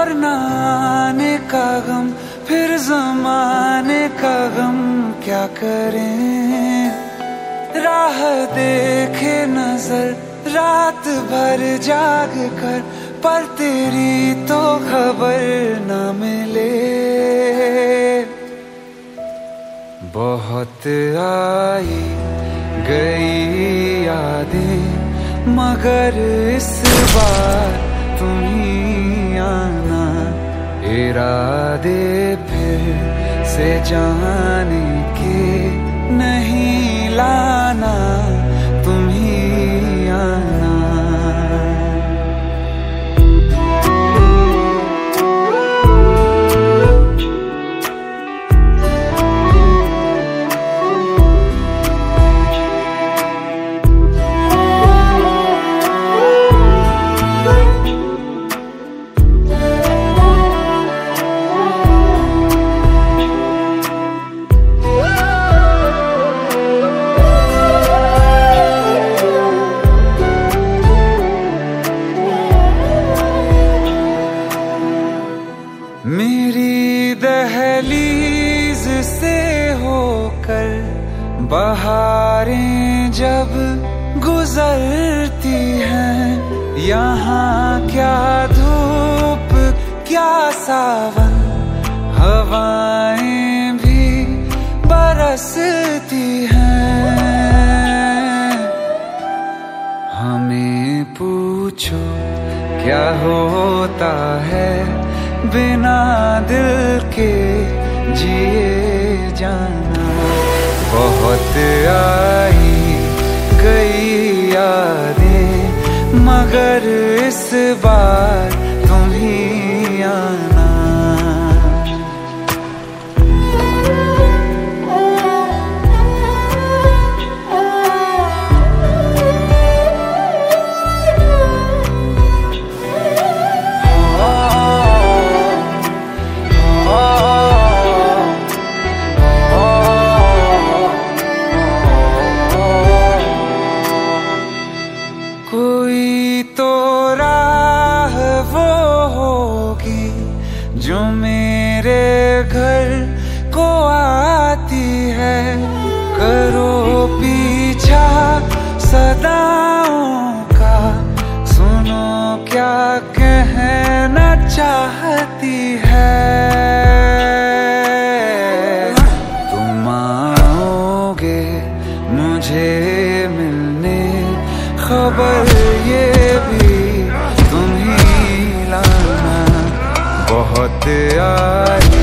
और ना आने का गम, फिर ज़माने का गम क्या करें। राह देखे नजर रात भर जाग कर, पर तेरी तो खबर न मिले। बहुत आई गई यादें, मगर इस बार तुम ही आना। इरादे फिर से जाने के नहीं लाना, तुम ही आना। मेरी दहलीज से होकर बहारें जब गुजरती हैं, यहाँ क्या धूप क्या सावन, हवाएं भी बरसती हैं। हमें पूछो क्या होता है बिना दिल के जिए जाना। बहुत आई गई यादें, मगर इस बार तुम ही आना। कोई तो राह वो होगी जो मेरे घर को आती है। करो पीछा सदाओं का, सुनो क्या कहना चाहती है। तुम आओगे मुझे मिलने, खबर ये भी तुम ही लाना। बहुत आई